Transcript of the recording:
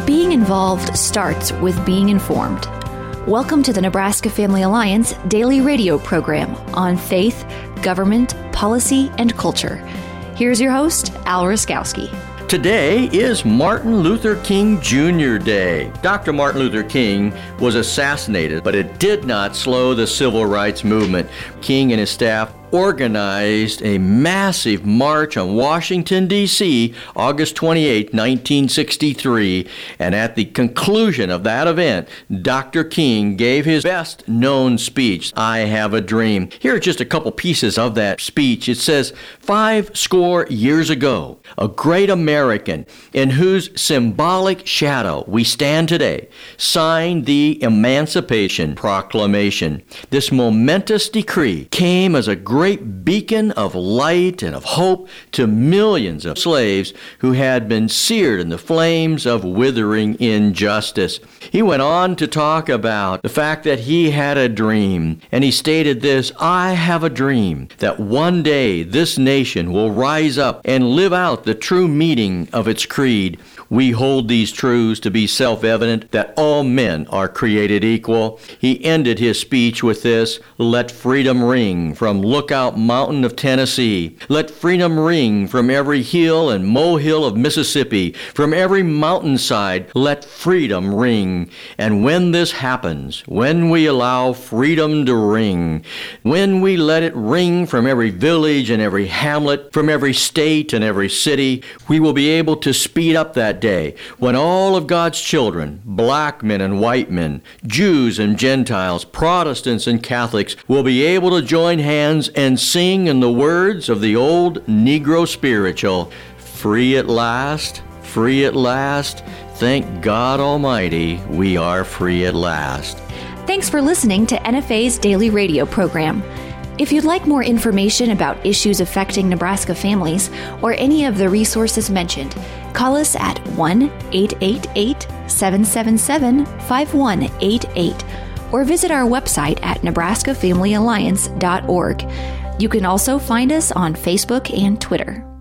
Being involved starts with being informed. Welcome to the Nebraska Family Alliance daily radio program on faith, government, policy, and culture. Here's your host, Al Raskowski. Today is Martin Luther King Jr. Day. Dr. Martin Luther King was assassinated, but it did not slow the civil rights movement. King and his staff organized a massive march on Washington, D.C., August 28, 1963, and at the conclusion of that event, Dr. King gave his best-known speech, I Have a Dream. Here are just a couple pieces of that speech. It says, 50 years ago, a great American in whose symbolic shadow we stand today signed the Emancipation Proclamation. This momentous decree came as a great beacon of light and of hope to millions of slaves who had been seared in the flames of withering injustice. He went on to talk about the fact that he had a dream, and he stated this, I have a dream that one day this nation will rise up and live out the true meaning of its creed. We hold these truths to be self-evident that all men are created equal. He ended his speech with this, let freedom ring from Lookout Mountain of Tennessee. Let freedom ring from every hill and molehill of Mississippi. From every mountainside, let freedom ring. And when this happens, when we allow freedom to ring, when we let it ring from every village and every hamlet, from every state and every city, we will be able to speed up that day when all of God's children, black men and white men, Jews and Gentiles, Protestants and Catholics, will be able to join hands and sing in the words of the old Negro spiritual, free at last, free at last, thank God Almighty, we are free at last. Thanks for listening to NFA's daily radio program. If you'd like more information about issues affecting Nebraska families or any of the resources mentioned, call us at 1-888-777-5188 or visit our website at nebraskafamilyalliance.org. You can also find us on Facebook and Twitter.